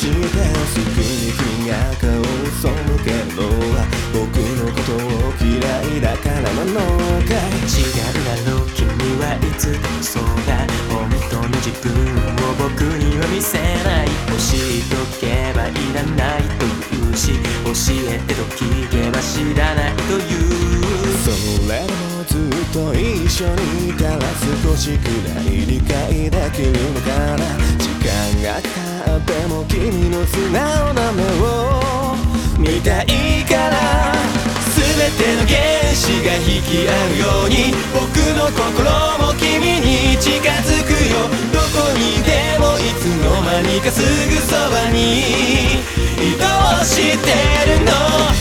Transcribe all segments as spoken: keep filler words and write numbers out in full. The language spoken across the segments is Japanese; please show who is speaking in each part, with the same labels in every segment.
Speaker 1: してすぐに君が顔を背けるのは僕のことを嫌いだからなのかい。
Speaker 2: 違うだろう君はいつでもそうだ。本当の自分を僕には見せない。教えとけばいらないと言うし、教えてと聞けば知らないと言う。
Speaker 1: それでもずっと一緒にいたら少しくらい理解できるのかな。時間が経っても君の素直な目を見たいから、全ての原子が引き合うように僕の心も君に近づくよ。どこにいてもいつの間にかすぐそばに移動してるの。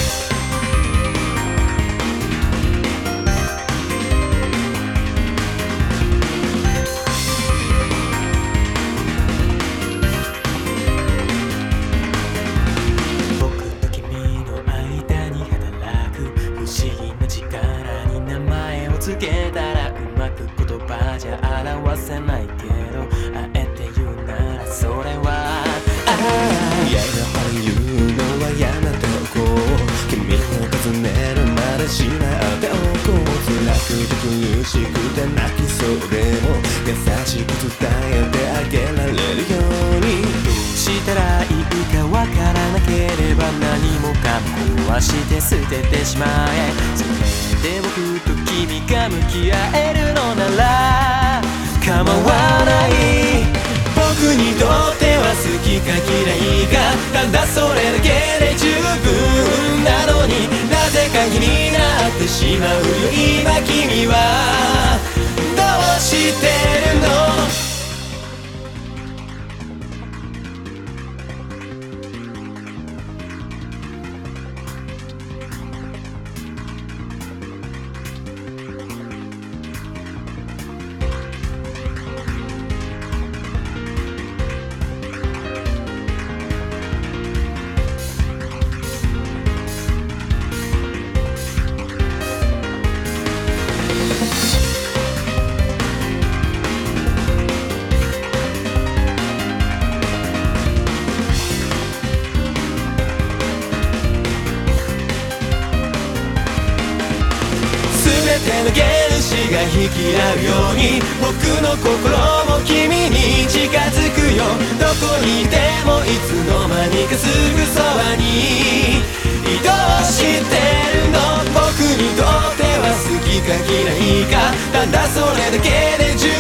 Speaker 2: つけたらうまく言葉じゃ表せないけど、あえて言うならそれはああ、
Speaker 1: いややはり言うのはやめておこう。君を尋ねるまでしないでおこう。辛くて苦しくて泣きそうでも優しく伝えてあげられるように。
Speaker 2: どうしたらいいかわからなければ何もかも壊して捨ててしまえ。それで僕と君が向き合えるのなら構わない。
Speaker 1: 僕にとっては好きか嫌いかただそれだけで十分なのに、なぜか気になってしまうよ今君はどうしてるの。全ての原子が引き合うように僕の心も君に近づくよ。どこにいてもいつの間にかすぐそばに移動してるの。僕にとっては好きか嫌いかただそれだけで十分